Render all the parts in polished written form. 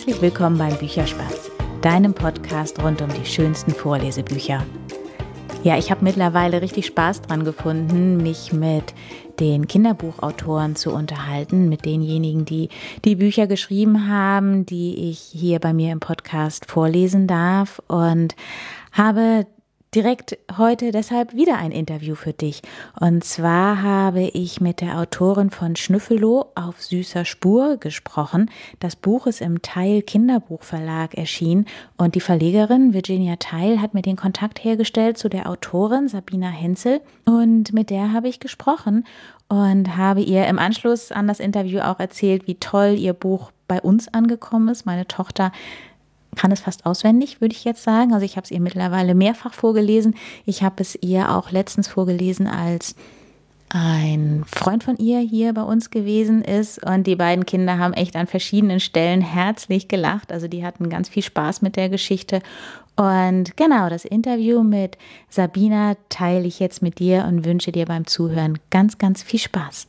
Herzlich willkommen beim Bücherspaß, deinem Podcast rund um die schönsten Vorlesebücher. Ja, ich habe mittlerweile richtig Spaß dran gefunden, mich mit den Kinderbuchautoren zu unterhalten, mit denjenigen, die die Bücher geschrieben haben, die ich hier bei mir im Podcast vorlesen darf, und habe direkt heute deshalb wieder ein Interview für dich. Und zwar habe ich mit der Autorin von Schnüffelloh auf süßer Spur gesprochen. Das Buch ist im Theil Kinderbuchverlag erschienen und die Verlegerin Virginia Theil hat mir den Kontakt hergestellt zu der Autorin Sabina Henzel, und mit der habe ich gesprochen und habe ihr im Anschluss an das Interview auch erzählt, wie toll ihr Buch bei uns angekommen ist. Meine Tochter kann es fast auswendig, würde ich jetzt sagen. Also ich habe es ihr mittlerweile mehrfach vorgelesen. Ich habe es ihr auch letztens vorgelesen, als ein Freund von ihr hier bei uns gewesen ist. Und die beiden Kinder haben echt an verschiedenen Stellen herzlich gelacht. Also die hatten ganz viel Spaß mit der Geschichte. Und genau, das Interview mit Sabina teile ich jetzt mit dir und wünsche dir beim Zuhören ganz, ganz viel Spaß.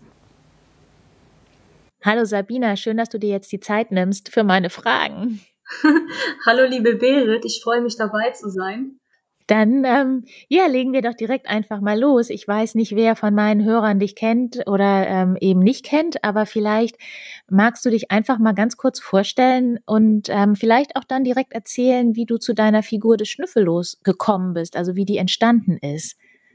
Hallo Sabina, schön, dass du dir jetzt die Zeit nimmst für meine Fragen. Hallo liebe Berit, ich freue mich dabei zu sein. Dann legen wir doch direkt einfach mal los. Ich weiß nicht, wer von meinen Hörern dich kennt oder eben nicht kennt, aber vielleicht magst du dich einfach mal ganz kurz vorstellen und vielleicht auch dann direkt erzählen, wie du zu deiner Figur des Schnüffellohs gekommen bist, also wie die entstanden ist.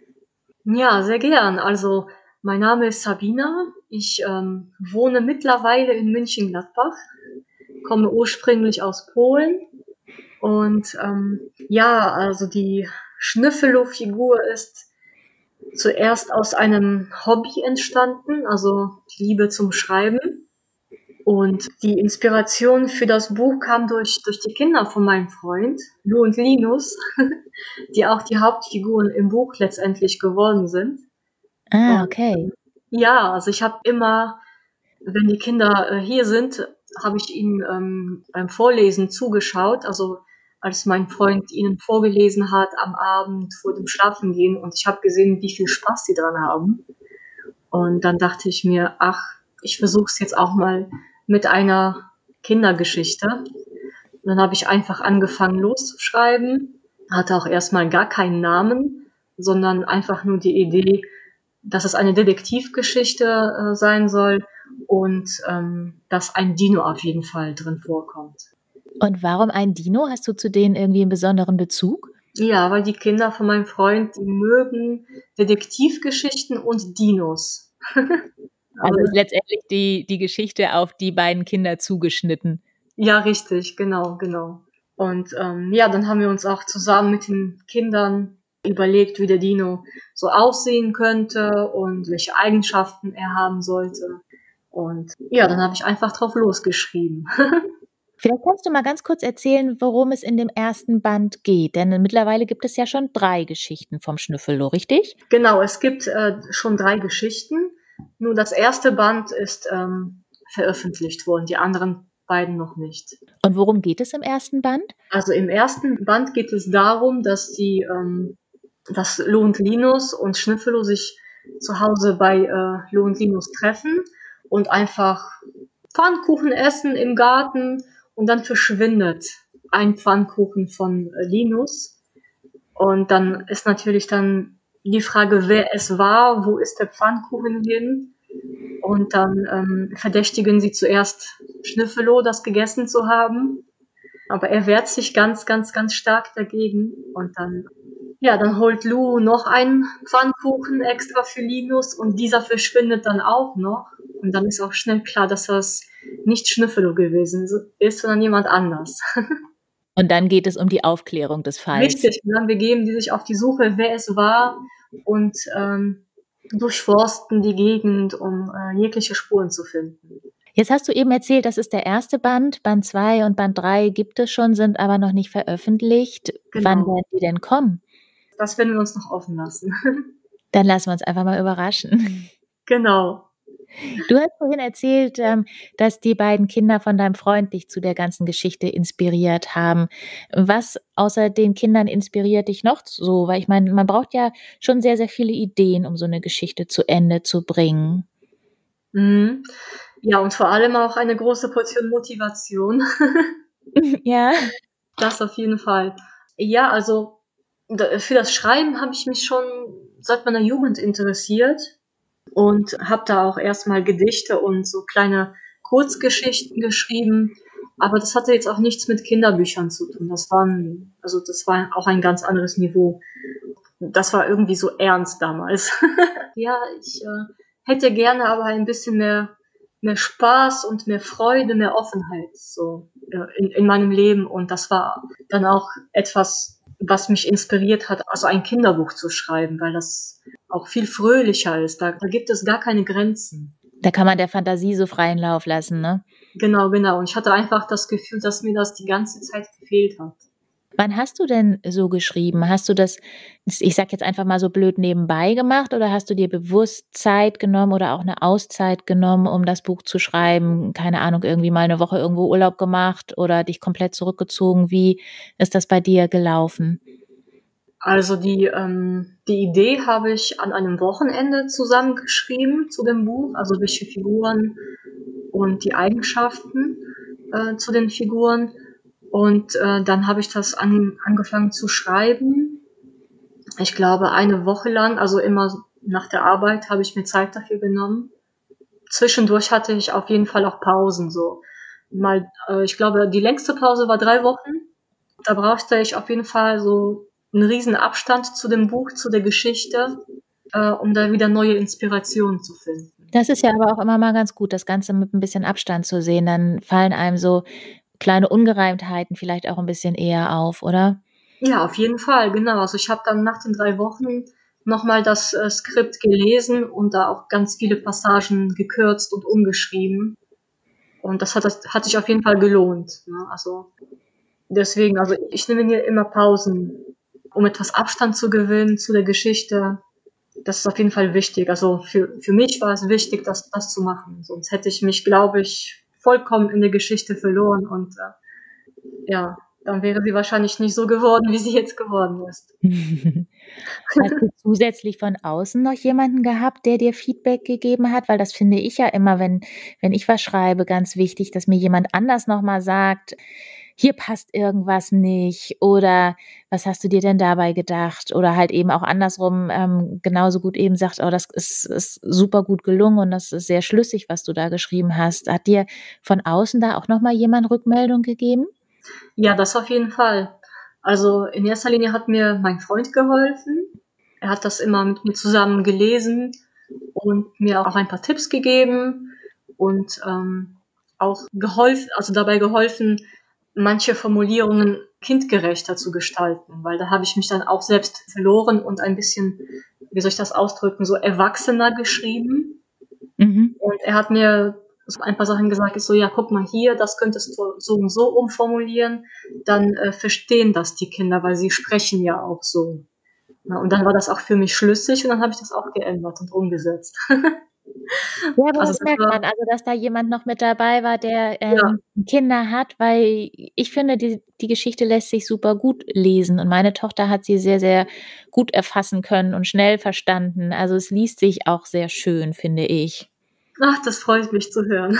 Ja, sehr gern. Also mein Name ist Sabina. Ich wohne mittlerweile in München-Gladbach, komme ursprünglich aus Polen und also die Schnüffelloh-Figur ist zuerst aus einem Hobby entstanden, also die Liebe zum Schreiben. Und die Inspiration für das Buch kam durch die Kinder von meinem Freund, Lou und Linus, die auch die Hauptfiguren im Buch letztendlich geworden sind. Ah, Und okay. ja, also ich habe immer, wenn die Kinder hier sind, habe ich ihnen beim Vorlesen zugeschaut, also als mein Freund ihnen vorgelesen hat am Abend vor dem Schlafengehen, und ich habe gesehen, wie viel Spaß sie dran haben. Und dann dachte ich mir, ach, ich versuche es jetzt auch mal mit einer Kindergeschichte. Und dann habe ich einfach angefangen loszuschreiben, hatte auch erstmal gar keinen Namen, sondern einfach nur die Idee, dass es eine Detektivgeschichte sein soll und dass ein Dino auf jeden Fall drin vorkommt. Und warum ein Dino? Hast du zu denen irgendwie einen besonderen Bezug? Ja, weil die Kinder von meinem Freund, die mögen Detektivgeschichten und Dinos. Also ist letztendlich die Geschichte auf die beiden Kinder zugeschnitten. Ja, richtig, genau. Und dann haben wir uns auch zusammen mit den Kindern überlegt, wie der Dino so aussehen könnte und welche Eigenschaften er haben sollte. Und ja, dann habe ich einfach drauf losgeschrieben. Vielleicht kannst du mal ganz kurz erzählen, worum es in dem ersten Band geht. Denn mittlerweile gibt es ja schon 3 Geschichten vom Schnüffelloh, richtig? Genau, es gibt schon 3 Geschichten. Nur das erste Band ist veröffentlicht worden, die anderen beiden noch nicht. Und worum geht es im ersten Band? Also im ersten Band geht es darum, dass dass Lou und Linus und Schnüffelloh sich zu Hause bei Lou und Linus treffen und einfach Pfannkuchen essen im Garten, und dann verschwindet ein Pfannkuchen von Linus. Und dann ist natürlich dann die Frage, wer es war, wo ist der Pfannkuchen hin? Und dann verdächtigen sie zuerst Schnüffelloh, das gegessen zu haben. Aber er wehrt sich ganz, ganz, ganz stark dagegen. Und dann holt Lou noch einen Pfannkuchen extra für Linus, und dieser verschwindet dann auch noch. Und dann ist auch schnell klar, dass das nicht Schnüffeloh gewesen ist, sondern jemand anders. Und dann geht es um die Aufklärung des Falls. Richtig, und dann begeben die sich auf die Suche, wer es war, und durchforsten die Gegend, um jegliche Spuren zu finden. Jetzt hast du eben erzählt, das ist der erste Band. Band 2 und Band 3 gibt es schon, sind aber noch nicht veröffentlicht. Genau. Wann werden die denn kommen? Das werden wir uns noch offen lassen. Dann lassen wir uns einfach mal überraschen. Genau. Du hast vorhin erzählt, dass die beiden Kinder von deinem Freund dich zu der ganzen Geschichte inspiriert haben. Was außer den Kindern inspiriert dich noch so? Weil ich meine, man braucht ja schon sehr, sehr viele Ideen, um so eine Geschichte zu Ende zu bringen. Mhm. Ja, und vor allem auch eine große Portion Motivation. Ja. Das auf jeden Fall. Ja, also für das Schreiben habe ich mich schon seit meiner Jugend interessiert und habe da auch erstmal Gedichte und so kleine Kurzgeschichten geschrieben. Aber das hatte jetzt auch nichts mit Kinderbüchern zu tun. Das war auch ein ganz anderes Niveau. Das war irgendwie so ernst damals. Ja, ich hätte gerne aber ein bisschen mehr Spaß und mehr Freude, mehr Offenheit so in meinem Leben. Und das war dann auch etwas, was mich inspiriert hat, also ein Kinderbuch zu schreiben, weil das auch viel fröhlicher ist. Da gibt es gar keine Grenzen. Da kann man der Fantasie so freien Lauf lassen, ne? Genau, genau. Und ich hatte einfach das Gefühl, dass mir das die ganze Zeit gefehlt hat. Wann hast du denn so geschrieben? Hast du das, ich sage jetzt einfach mal so blöd, nebenbei gemacht oder hast du dir bewusst Zeit genommen oder auch 'ne Auszeit genommen, um das Buch zu schreiben? Keine Ahnung, irgendwie mal 'ne Woche irgendwo Urlaub gemacht oder dich komplett zurückgezogen? Wie ist das bei dir gelaufen? Also die Idee habe ich an einem Wochenende zusammengeschrieben zu dem Buch, also welche Figuren und die Eigenschaften zu den Figuren. Und dann habe ich das angefangen zu schreiben. Ich glaube, eine Woche lang, also immer nach der Arbeit, habe ich mir Zeit dafür genommen. Zwischendurch hatte ich auf jeden Fall auch Pausen. So mal, ich glaube, die längste Pause war 3 Wochen. Da brauchte ich auf jeden Fall so einen riesen Abstand zu dem Buch, zu der Geschichte, um da wieder neue Inspirationen zu finden. Das ist ja aber auch immer mal ganz gut, das Ganze mit 'n bisschen Abstand zu sehen. Dann fallen einem so kleine Ungereimtheiten vielleicht auch 'n bisschen eher auf, oder? Ja, auf jeden Fall, genau. Also ich habe dann nach den 3 Wochen nochmal das Skript gelesen und da auch ganz viele Passagen gekürzt und umgeschrieben. Und das hat sich auf jeden Fall gelohnt. Ne? Also deswegen, also ich nehme mir immer Pausen, um etwas Abstand zu gewinnen zu der Geschichte. Das ist auf jeden Fall wichtig. Also für mich war es wichtig, das zu machen. Sonst hätte ich mich, glaube ich, vollkommen in der Geschichte verloren und ja, dann wäre sie wahrscheinlich nicht so geworden, wie sie jetzt geworden ist. Hast du zusätzlich von außen noch jemanden gehabt, der dir Feedback gegeben hat? Weil das finde ich ja immer, wenn ich was schreibe, ganz wichtig, dass mir jemand anders noch mal sagt: „Hier passt irgendwas nicht“ oder „Was hast du dir denn dabei gedacht?“ Oder halt eben auch andersrum, genauso gut eben sagt: „Oh, das ist super gut gelungen und das ist sehr schlüssig, was du da geschrieben hast.“ Hat dir von außen da auch noch mal jemand Rückmeldung gegeben? Ja, das auf jeden Fall. Also in erster Linie hat mir mein Freund geholfen. Er hat das immer mit mir zusammen gelesen und mir auch ein paar Tipps gegeben und auch dabei geholfen, manche Formulierungen kindgerechter zu gestalten, weil da habe ich mich dann auch selbst verloren und ein bisschen, wie soll ich das ausdrücken, so erwachsener geschrieben. Mhm. Und er hat mir so ein paar Sachen gesagt, ich so, ja, guck mal hier, das könntest du so und so umformulieren, dann verstehen das die Kinder, weil sie sprechen ja auch so. Ja, und dann war das auch für mich schlüssig und dann habe ich das auch geändert und umgesetzt. Ja, aber Also das das merkt man, war, also, dass da jemand noch mit dabei war, der, ja, Kinder hat, weil ich finde, die Geschichte lässt sich super gut lesen und meine Tochter hat sie sehr, sehr gut erfassen können und schnell verstanden. Also, es liest sich auch sehr schön, finde ich. ach, das freut mich zu hören.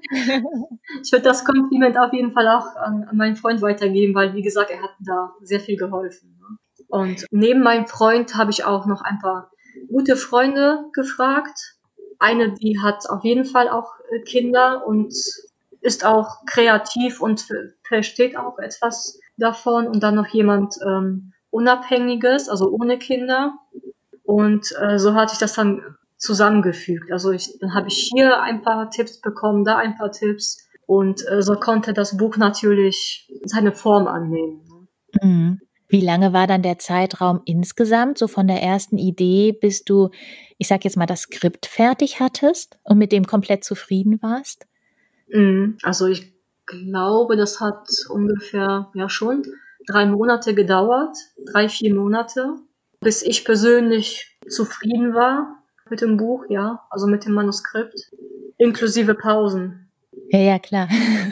Ich würde das Kompliment auf jeden Fall auch an meinen Freund weitergeben, weil, wie gesagt, er hat da sehr viel geholfen. Ne? Und neben meinem Freund habe ich auch noch ein paar gute Freunde gefragt. Eine, die hat auf jeden Fall auch Kinder und ist auch kreativ und versteht auch etwas davon. Und dann noch jemand Unabhängiges, also ohne Kinder. Und so hatte ich das dann zusammengefügt. Also dann habe ich hier ein paar Tipps bekommen, da ein paar Tipps. Und so konnte das Buch natürlich seine Form annehmen. Ne? Mhm. Wie lange war dann der Zeitraum insgesamt, so von der ersten Idee, bis du, ich sage jetzt mal, das Skript fertig hattest und mit dem komplett zufrieden warst? Also ich glaube, das hat ungefähr, ja schon 3 Monate gedauert, 3, 4 Monate, bis ich persönlich zufrieden war mit dem Buch, ja, also mit dem Manuskript, inklusive Pausen. Ja, ja, klar.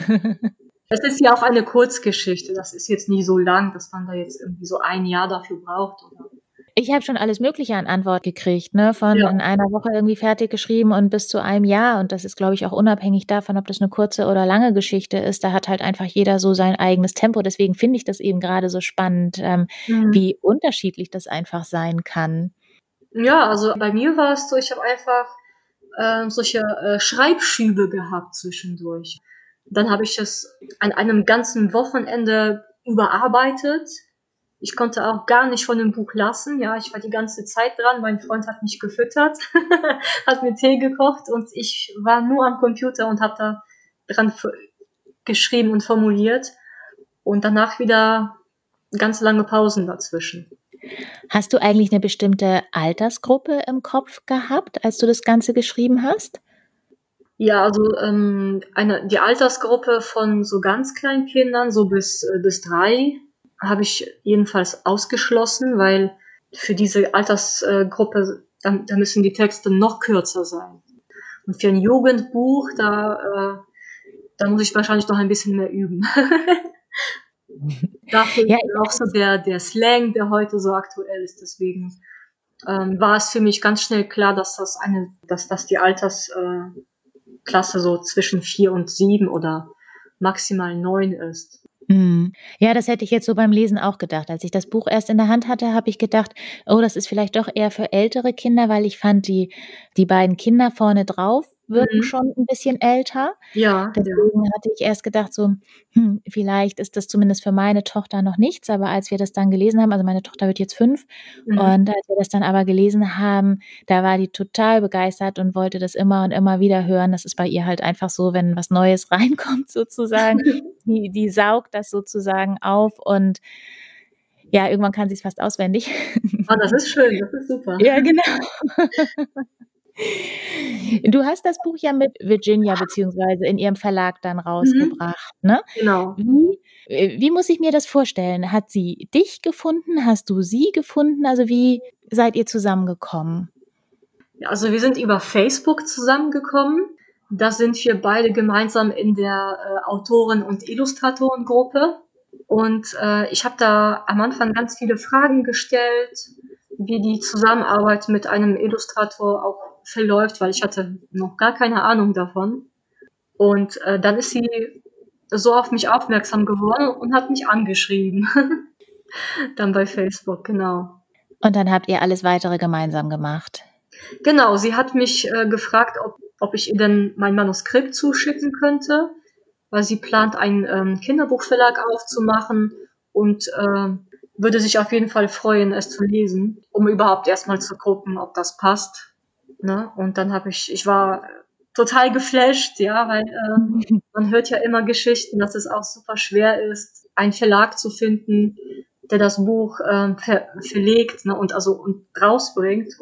Es ist ja auch eine Kurzgeschichte, das ist jetzt nie so lang, dass man da jetzt irgendwie so ein Jahr dafür braucht, oder? Ich habe schon alles Mögliche an Antwort gekriegt, ne? Von Ja. in einer Woche irgendwie fertig geschrieben und bis zu einem Jahr. Und das ist, glaube ich, auch unabhängig davon, ob das eine kurze oder lange Geschichte ist. Da hat halt einfach jeder so sein eigenes Tempo. Deswegen finde ich das eben gerade so spannend, Mhm. wie unterschiedlich das einfach sein kann. Ja, also bei mir war es so, ich habe einfach solche Schreibschübe gehabt zwischendurch. Dann habe ich es an einem ganzen Wochenende überarbeitet. Ich konnte auch gar nicht von dem Buch lassen. Ja, ich war die ganze Zeit dran. Mein Freund hat mich gefüttert, hat mir Tee gekocht und ich war nur am Computer und habe da dran geschrieben und formuliert. Und danach wieder ganz lange Pausen dazwischen. Hast du eigentlich eine bestimmte Altersgruppe im Kopf gehabt, als du das Ganze geschrieben hast? Ja, also die Altersgruppe von so ganz kleinen Kindern, so bis 3, habe ich jedenfalls ausgeschlossen, weil für diese Altersgruppe, da müssen die Texte noch kürzer sein. Und für ein Jugendbuch, da muss ich wahrscheinlich noch ein bisschen mehr üben. Da fehlt Ja, mir auch so der Slang, der heute so aktuell ist. Deswegen war es für mich ganz schnell klar, dass das die Klasse so zwischen 4 und 7 oder maximal 9 ist. Ja, das hätte ich jetzt so beim Lesen auch gedacht. Als ich das Buch erst in der Hand hatte, habe ich gedacht, oh, das ist vielleicht doch eher für ältere Kinder, weil ich fand, die beiden Kinder vorne drauf wirken Mhm. schon ein bisschen älter. Ja, ja. Deswegen hatte ich erst gedacht so, vielleicht ist das zumindest für meine Tochter noch nichts, aber als wir das dann gelesen haben, also meine Tochter wird jetzt 5, Mhm. und als wir das dann aber gelesen haben, da war die total begeistert und wollte das immer und immer wieder hören. Das ist bei ihr halt einfach so, wenn was Neues reinkommt sozusagen, die saugt das sozusagen auf und ja, irgendwann kann sie's fast auswendig. Ah, das ist schön, das ist super. Ja, genau. Du hast das Buch ja mit Virginia beziehungsweise in ihrem Verlag dann Mhm. rausgebracht, ne? Genau. Wie muss ich mir das vorstellen? Hat sie dich gefunden? Hast du sie gefunden? Also, wie seid ihr zusammengekommen? Ja, also wir sind über Facebook zusammengekommen. Da sind wir beide gemeinsam in der Autoren- und Illustratorengruppe. Und ich habe da am Anfang ganz viele Fragen gestellt, wie die Zusammenarbeit mit einem Illustrator auch verläuft, weil ich hatte noch gar keine Ahnung davon. Und dann ist sie so auf mich aufmerksam geworden und hat mich angeschrieben. Dann bei Facebook, genau. Und dann habt ihr alles Weitere gemeinsam gemacht? Genau, sie hat mich gefragt, ob ich ihr denn mein Manuskript zuschicken könnte, weil sie plant, einen Kinderbuchverlag aufzumachen und würde sich auf jeden Fall freuen, es zu lesen, um überhaupt erstmal zu gucken, ob das passt. Ne? Und dann ich war total geflasht, ja, weil man hört ja immer Geschichten, dass es auch super schwer ist, einen Verlag zu finden, der das Buch verlegt, ne, und rausbringt.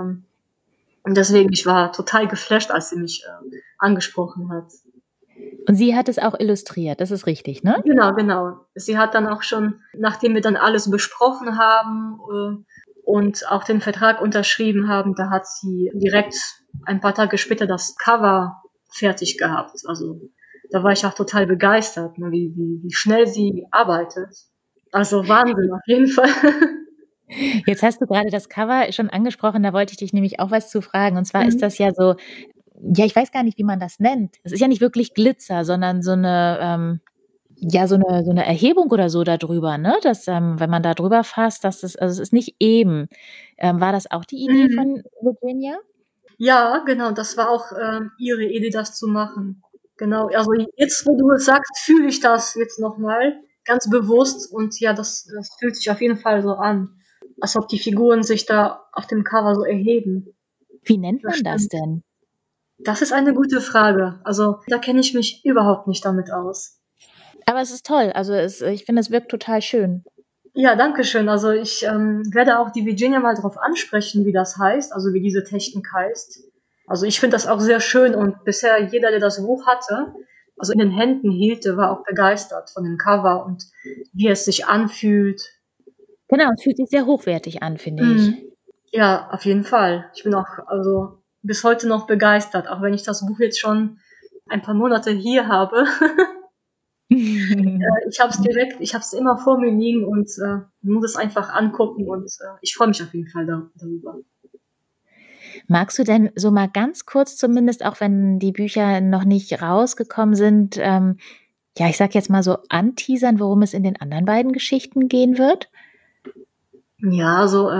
Und deswegen, ich war total geflasht, als sie mich angesprochen hat. Und sie hat es auch illustriert, das ist richtig, ne? Genau, genau. Sie hat dann auch schon, nachdem wir dann alles besprochen haben und auch den Vertrag unterschrieben haben, da hat sie direkt ein paar Tage später das Cover fertig gehabt. Also da war ich auch total begeistert, ne, wie schnell sie arbeitet. Also Wahnsinn auf jeden Fall. Jetzt hast du gerade das Cover schon angesprochen, da wollte ich dich nämlich auch was zu fragen. Und zwar ist Mhm. das ja so, ja, ich weiß gar nicht, wie man das nennt. Es ist ja nicht wirklich Glitzer, sondern so 'ne, ja, so 'ne Erhebung oder so da drüber, ne? Dass, wenn man da drüber fasst, dass das, also, es ist nicht eben. War das auch die Idee Mhm. von Virginia? Ja, genau, das war auch ihre Idee, das zu machen. Genau, also jetzt, wo du es sagst, fühle ich das jetzt nochmal ganz bewusst und ja, das fühlt sich auf jeden Fall so an, als ob die Figuren sich da auf dem Cover so erheben. Wie nennt Das man das stimmt. denn? Das ist eine gute Frage. Also da kenne ich mich überhaupt nicht damit aus. Aber es ist toll. Also, ich finde, es wirkt total schön. Ja, danke schön. Also ich werde auch die Virginia mal darauf ansprechen, wie das heißt, also wie diese Technik heißt. Also ich finde das auch sehr schön und bisher jeder, der das Buch hatte, also in den Händen hielt, der war auch begeistert von dem Cover und wie es sich anfühlt. Genau, es fühlt sich sehr hochwertig an, finde ich. Mhm. Ja, auf jeden Fall. Ich bin auch also bis heute noch begeistert, auch wenn ich das Buch jetzt schon ein paar Monate hier habe. Ich habe es immer vor mir liegen und muss es einfach angucken und ich freue mich auf jeden Fall darüber. Magst du denn so mal ganz kurz zumindest, auch wenn die Bücher noch nicht rausgekommen sind, ja, ich sag jetzt mal so anteasern, worum es in den anderen beiden Geschichten gehen wird? Ja, also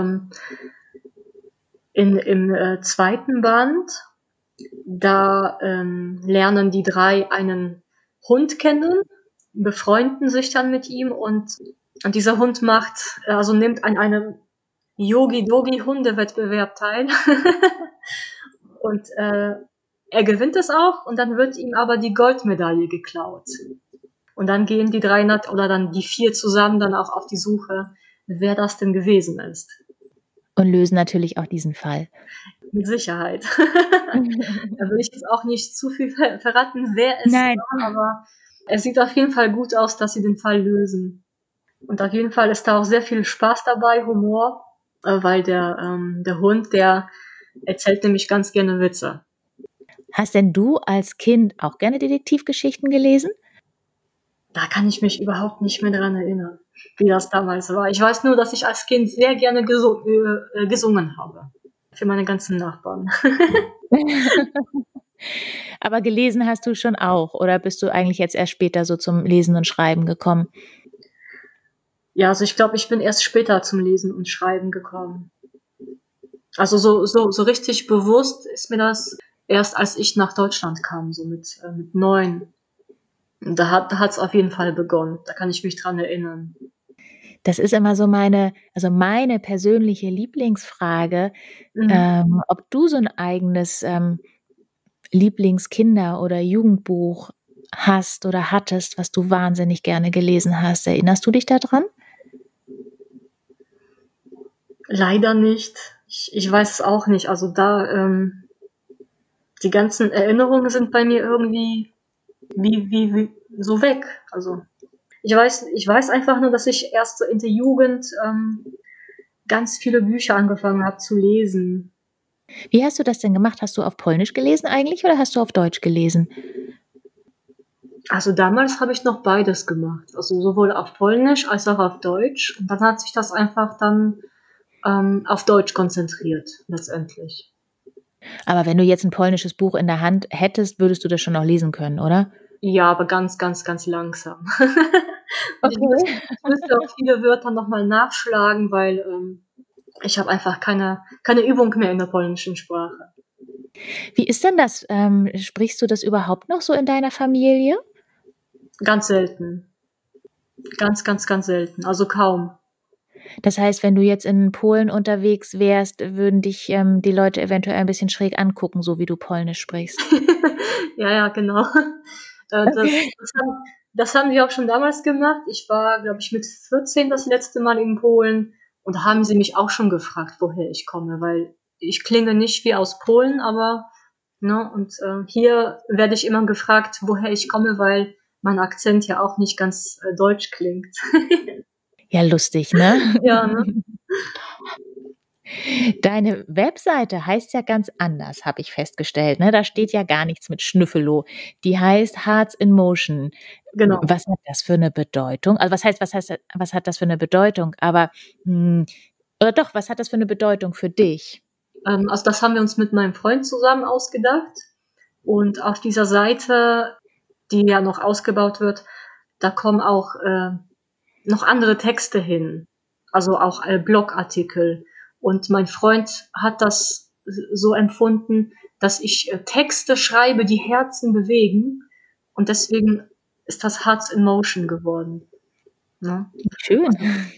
im zweiten Band, da lernen die drei einen Hund kennen, befreunden sich dann mit ihm und dieser Hund nimmt an einem Yogi-Dogi-Hundewettbewerb teil. Und er gewinnt es auch und dann wird ihm aber die Goldmedaille geklaut. Und dann gehen die oder dann die vier zusammen dann auch auf die Suche, wer das denn gewesen ist. Und lösen natürlich auch diesen Fall. Mit Sicherheit. Da will ich jetzt auch nicht zu viel verraten, wer es war, aber es sieht auf jeden Fall gut aus, dass sie den Fall lösen. Und auf jeden Fall ist da auch sehr viel Spaß dabei, Humor, weil der Hund, der erzählt nämlich ganz gerne Witze. Hast denn du als Kind auch gerne Detektivgeschichten gelesen? Da kann ich mich überhaupt nicht mehr daran erinnern, wie das damals war. Ich weiß nur, dass ich als Kind sehr gerne gesungen habe. Für meine ganzen Nachbarn. Aber gelesen hast du schon auch, oder bist du eigentlich jetzt erst später so zum Lesen und Schreiben gekommen? Ja, also ich glaube, ich bin erst später zum Lesen und Schreiben gekommen. Also so richtig bewusst ist mir das erst, als ich nach Deutschland kam, so mit 9. Da hat's auf jeden Fall begonnen. Da kann ich mich dran erinnern. Das ist immer so meine persönliche Lieblingsfrage, ob du so ein eigenes Lieblingskinder- oder Jugendbuch hast oder hattest, was du wahnsinnig gerne gelesen hast. Erinnerst du dich da dran? Leider nicht. Ich weiß es auch nicht. Also die ganzen Erinnerungen sind bei mir irgendwie wie so weg. Also ich weiß einfach nur, dass ich erst so in der Jugend ganz viele Bücher angefangen habe zu lesen. Wie hast du das denn gemacht? Hast du auf Polnisch gelesen eigentlich oder hast du auf Deutsch gelesen? Also damals habe ich noch beides gemacht. Also sowohl auf Polnisch als auch auf Deutsch. Und dann hat sich das einfach dann auf Deutsch konzentriert, letztendlich. Aber wenn du jetzt ein polnisches Buch in der Hand hättest, würdest du das schon noch lesen können, oder? Ja, aber ganz, ganz, ganz langsam. Und Okay. ich müsste auch viele Wörter nochmal nachschlagen, weil ich habe einfach keine Übung mehr in der polnischen Sprache. Wie ist denn das? Sprichst du das überhaupt noch so in deiner Familie? Ganz selten. Ganz, ganz, ganz selten. Also kaum. Das heißt, wenn du jetzt in Polen unterwegs wärst, würden dich die Leute eventuell ein bisschen schräg angucken, so wie du Polnisch sprichst. Ja, genau. Okay. Das haben wir auch schon damals gemacht. Ich war, glaube ich, mit 14 das letzte Mal in Polen und da haben sie mich auch schon gefragt, woher ich komme, weil ich klinge nicht wie aus Polen, aber ne, und hier werde ich immer gefragt, woher ich komme, weil mein Akzent ja auch nicht ganz deutsch klingt. Ja, lustig, ne? Ja, ne? Deine Webseite heißt ja ganz anders, habe ich festgestellt, ne? Da steht ja gar nichts mit Schnüffelo. Die heißt Hearts in Motion. Genau. Was hat das für eine Bedeutung? Also, was hat das für eine Bedeutung? Aber, oder doch, was hat das für eine Bedeutung für dich? Also das haben wir uns mit meinem Freund zusammen ausgedacht. Und auf dieser Seite, die ja noch ausgebaut wird, da kommen auch noch andere Texte hin. Also auch Blogartikel. Und mein Freund hat das so empfunden, dass ich Texte schreibe, die Herzen bewegen. Und deswegen ist das Hearts in Motion geworden. Ne? Schön.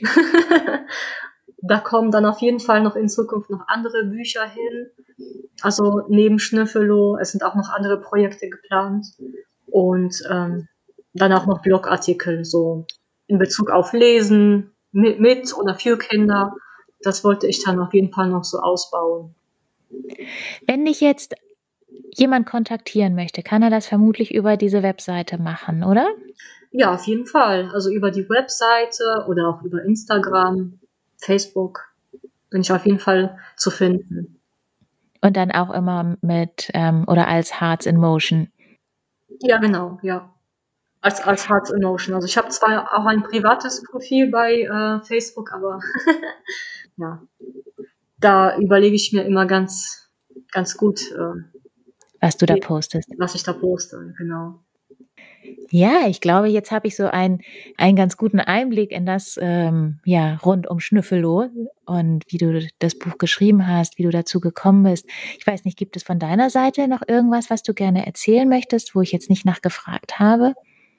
Da kommen dann auf jeden Fall noch in Zukunft noch andere Bücher hin. Also neben Schnüffelo, es sind auch noch andere Projekte geplant. Und dann auch noch Blogartikel, so in Bezug auf Lesen, mit oder für Kinder. Das wollte ich dann auf jeden Fall noch so ausbauen. Wenn dich jetzt jemand kontaktieren möchte, kann er das vermutlich über diese Webseite machen, oder? Ja, auf jeden Fall. Also über die Webseite oder auch über Instagram, Facebook bin ich auf jeden Fall zu finden. Und dann auch immer mit oder als Hearts in Motion. Ja, genau, ja. als Heart Emotion. Also ich habe zwar auch ein privates Profil bei Facebook, aber ja, da überlege ich mir immer ganz gut, Was du da postest. was ich da poste, genau. Ja, ich glaube, jetzt habe ich so einen ganz guten Einblick in das, rund um Schnüffelloh und wie du das Buch geschrieben hast, wie du dazu gekommen bist. Ich weiß nicht, gibt es von deiner Seite noch irgendwas, was du gerne erzählen möchtest, wo ich jetzt nicht nachgefragt habe?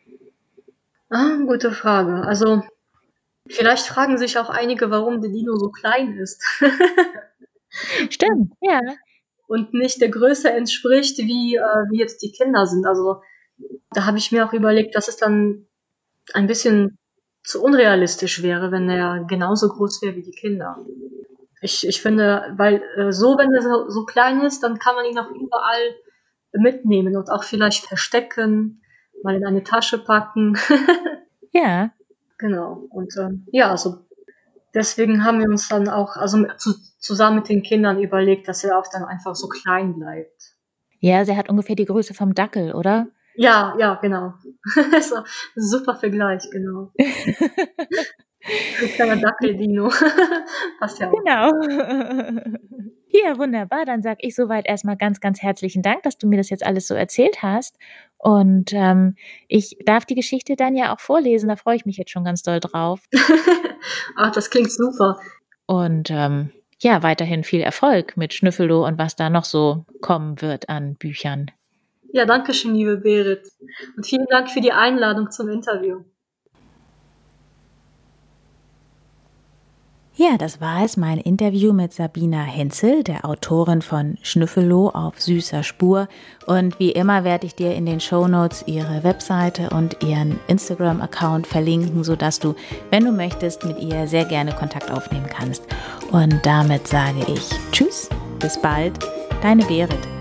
Gute Frage. Also, vielleicht fragen sich auch einige, warum der Dino so klein ist Stimmt, ja. und nicht der Größe entspricht, wie jetzt die Kinder sind. Also, da habe ich mir auch überlegt, dass es dann ein bisschen zu unrealistisch wäre, wenn er genauso groß wäre wie die Kinder. Ich finde, weil wenn er so klein ist, dann kann man ihn auch überall mitnehmen und auch vielleicht verstecken, mal in eine Tasche packen. Ja. Genau. Und ja, also deswegen haben wir uns dann auch, also zusammen mit den Kindern überlegt, dass er auch dann einfach so klein bleibt. Ja, also er hat ungefähr die Größe vom Dackel, oder? Ja, ja, genau. So, super Vergleich, genau. Ein kleiner Dackel-Dino. Passt ja auch. Genau. Ja, wunderbar. Dann sage ich soweit erstmal ganz, ganz herzlichen Dank, dass du mir das jetzt alles so erzählt hast. Und ich darf die Geschichte dann ja auch vorlesen. Da freue ich mich jetzt schon ganz doll drauf. Ach, das klingt super. Und ja, weiterhin viel Erfolg mit Schnüffelloh und was da noch so kommen wird an Büchern. Ja, danke schön, liebe Berit. Und vielen Dank für die Einladung zum Interview. Ja, das war es, mein Interview mit Sabina Henzel, der Autorin von Schnüffelloh auf süßer Spur. Und wie immer werde ich dir in den Shownotes ihre Webseite und ihren Instagram-Account verlinken, sodass du, wenn du möchtest, mit ihr sehr gerne Kontakt aufnehmen kannst. Und damit sage ich Tschüss, bis bald, deine Berit.